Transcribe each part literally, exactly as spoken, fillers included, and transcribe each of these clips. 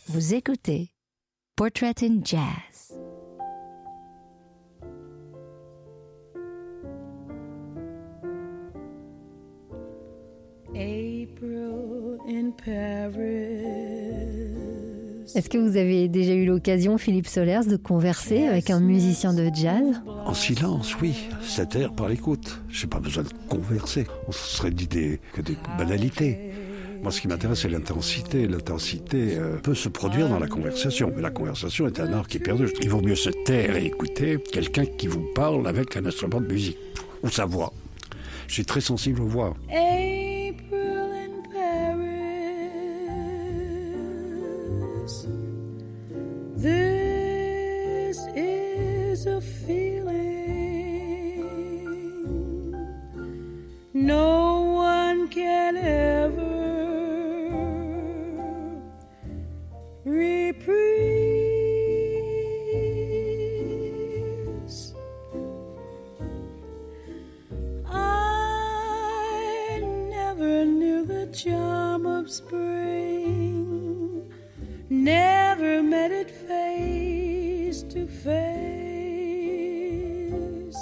Vous écoutez Portrait in Jazz. April in Paris. Est-ce que vous avez déjà eu l'occasion, Philippe Solers, de converser avec un musicien de jazz ? En silence, oui. Cet air par l'écoute. J'ai pas besoin de converser. On se serait dit des, que des banalités. Moi, ce qui m'intéresse, c'est l'intensité. L'intensité euh, peut se produire dans la conversation. Mais la conversation est un art qui est perdu. Il vaut mieux se taire et écouter quelqu'un qui vous parle avec un instrument de musique. Ou sa voix. Je suis très sensible aux voix. April in Paris. This is a feeling no one can ever reprise. I never knew the charm of spring, never met it face to face.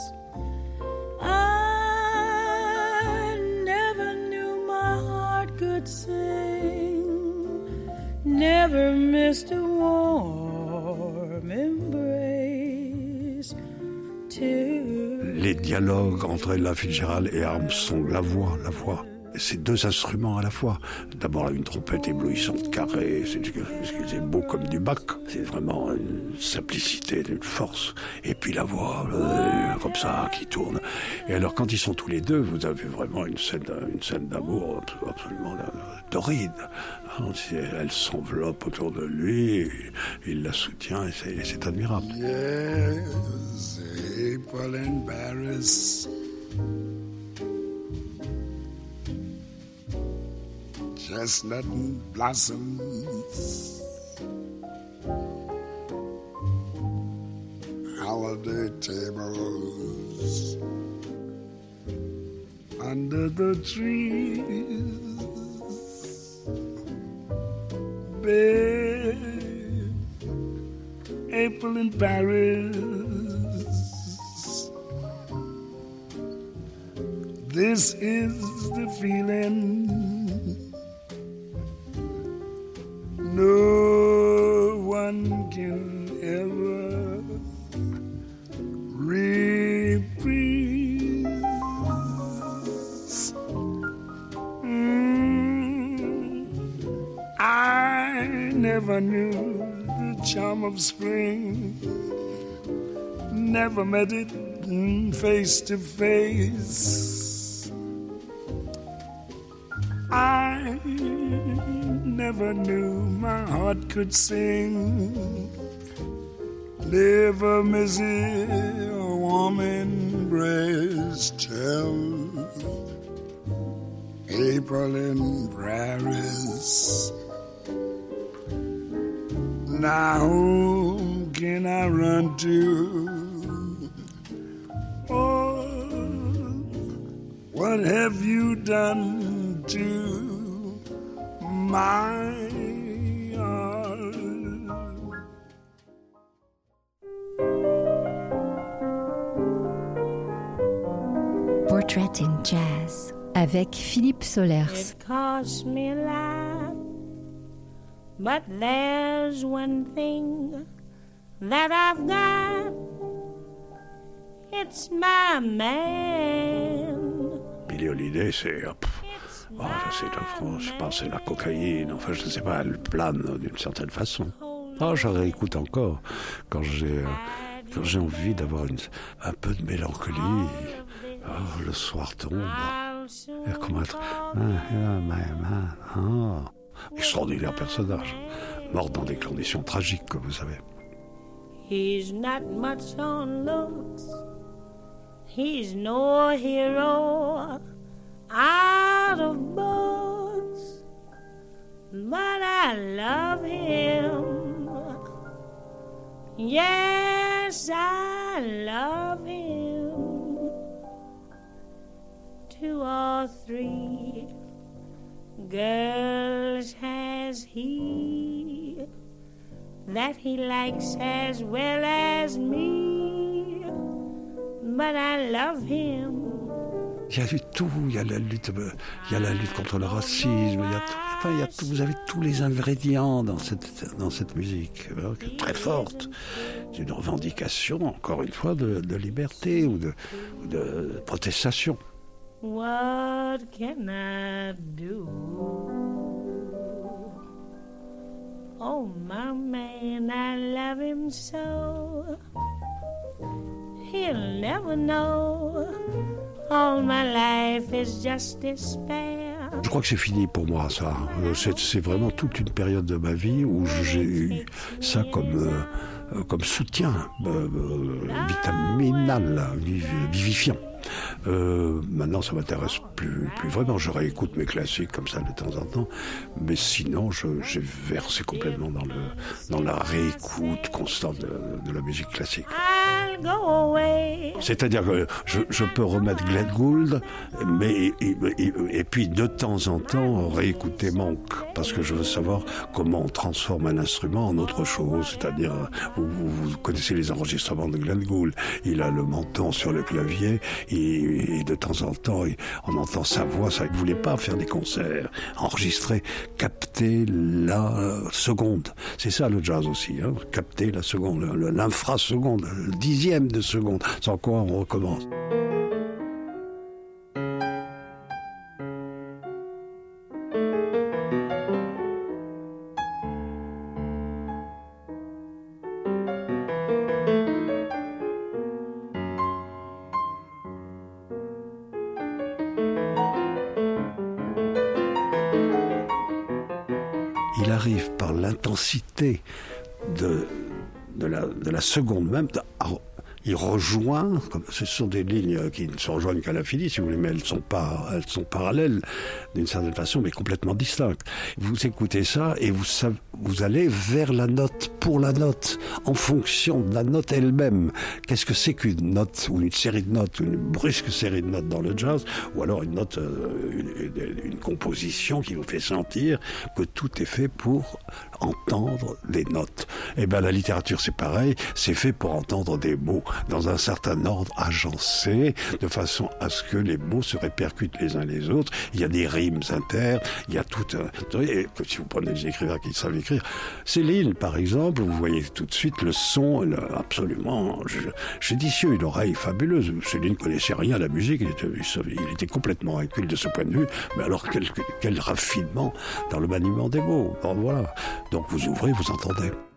I never knew my heart could sing, never missed a warm embrace till... Les dialogues entre Ella Fitzgerald et Armstrong, la voix, la voix. C'est deux instruments à la fois. D'abord une trompette éblouissante, carrée, c'est, c'est beau comme du Bach. C'est vraiment une simplicité, une force. Et puis la voix, euh, comme ça, qui tourne. Et alors quand ils sont tous les deux, vous avez vraiment une scène, une scène d'amour absolument torride. Elle s'enveloppe autour de lui, et il la soutient, et c'est, et c'est admirable. Yes, April in Paris. Chestnut blossoms, holiday tables under the trees, babe, April in Paris. This is the feeling no one can ever reprise. Mm, I never knew the charm of spring, never met it face to face. I never knew my heart could sing, never miss a warm embrace till April in Paris. Now whom can I run to? Oh, what have you done to my heart? Portrait in Jazz. Avec Philippe Solers. It cost me a lot, but there's one thing that I've got. It's my man. Billie Holiday, c'est... Hop. Oh, c'est, je pense c'est la cocaïne, enfin je ne sais pas, elle plane d'une certaine façon. Oh, je réécoute encore quand j'ai, euh, quand j'ai envie d'avoir une, un peu de mélancolie. Oh, le soir tombe. Et comment être... Oh. Extraordinaire personnage, mort dans des conditions tragiques, comme vous savez. He's not much on looks, he's no hero out of books, but I love him. Yes, I love him. Two or three girls has he that he likes as well as me, but I love him. Il y a eu tout, il y a la lutte, il y a la lutte contre le racisme, il y a tout, enfin, il y a tout, vous avez tous les ingrédients dans cette, dans cette musique, hein, très forte. C'est une revendication, encore une fois, de, de liberté ou de, ou de protestation. What can I do? Oh, my man, I love him so. He'll never know. All my life is just despair. Je crois que c'est fini pour moi, ça. C'est, c'est vraiment toute une période de ma vie où j'ai eu ça comme, euh, comme soutien euh, vitaminal, vivifiant. Euh, maintenant, ça m'intéresse plus, plus vraiment. Je réécoute mes classiques comme ça de temps en temps, mais sinon, je, j'ai versé complètement dans le dans la réécoute constante de, de la musique classique. C'est-à-dire que je, je peux remettre Glenn Gould, mais et, et, et puis de temps en temps réécouter Monk, parce que je veux savoir comment on transforme un instrument en autre chose. C'est-à-dire, vous, vous connaissez les enregistrements de Glenn Gould. Il a le menton sur le clavier. Et, et de temps en temps, on entend sa voix. Ça ne voulait pas faire des concerts, enregistrer, capter la seconde. C'est ça le jazz aussi, hein, capter la seconde, l'infraseconde, le dixième de seconde. Sans quoi on recommence. Il arrive par l'intensité de, de, la, de la seconde même, de, à, il rejoint, comme, ce sont des lignes qui ne se rejoignent qu'à l'infini, si vous voulez, mais elles sont pas, elles sont parallèles d'une certaine façon, mais complètement distinctes. Vous écoutez ça et vous savez, vous allez vers la note, pour la note, en fonction de la note elle-même. Qu'est-ce que c'est qu'une note, ou une série de notes, ou une brusque série de notes dans le jazz, ou alors une note, euh, une, une composition qui vous fait sentir que tout est fait pour entendre des notes. Eh bien, la littérature, c'est pareil, c'est fait pour entendre des mots dans un certain ordre agencé, de façon à ce que les mots se répercutent les uns les autres. Il y a des rimes inter, il y a tout un... Et si vous prenez des écrivains qui savent écrire, Céline, par exemple, vous voyez tout de suite le son, le, absolument judicieux, une oreille fabuleuse. Céline ne connaissait rien à la musique, il était, il était complètement inculte de ce point de vue, mais alors quel, quel raffinement dans le maniement des mots. Bon, voilà. Donc vous ouvrez, vous entendez.